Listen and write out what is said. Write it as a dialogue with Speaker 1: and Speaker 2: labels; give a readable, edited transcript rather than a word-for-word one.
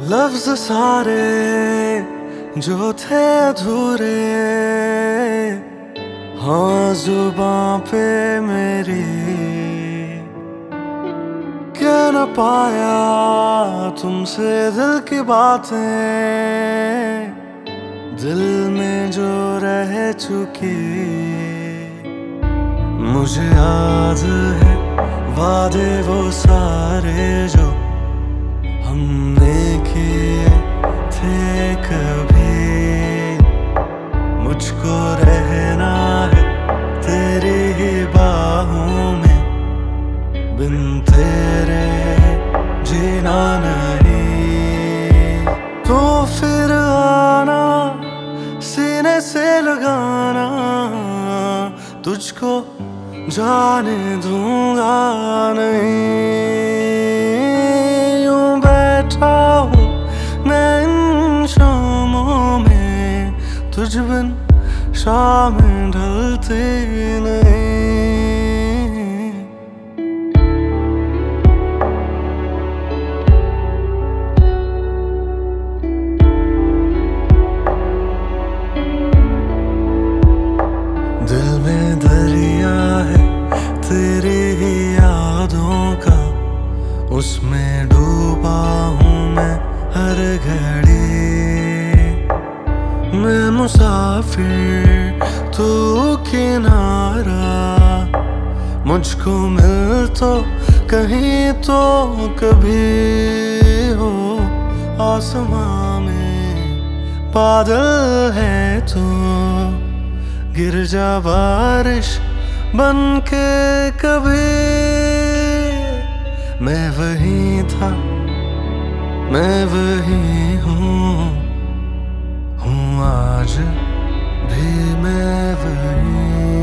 Speaker 1: लफ्ज सारे जो थे अधूरे, हाँ जुबां पे मेरी कह न पाया तुमसे दिल की बातें, दिल में जो रह चुकी। मुझे याद है वादे वो सारे जो हमने किए थे कभी। मुझको रहना है तेरी ही बाहों में, बिन तेरे जीना नहीं। तो फिर आना सीने से लगाना, तुझको जाने दूंगा नहीं। यूं बैठा हूँ मैं इन शामों में, तुझ बिन शाम ढलती नहीं। दिल में दरिया है तेरी ही यादों का, उसमें डूबा हूँ मैं हर घड़ी। मैं मुसाफिर तू किनारा, मुझको मिल तो कहीं तो कभी हो। आसमां में बादल है तो गिर जा बारिश बन के कभी। मैं वही था मैं वही हूँ आज भी मैं वही।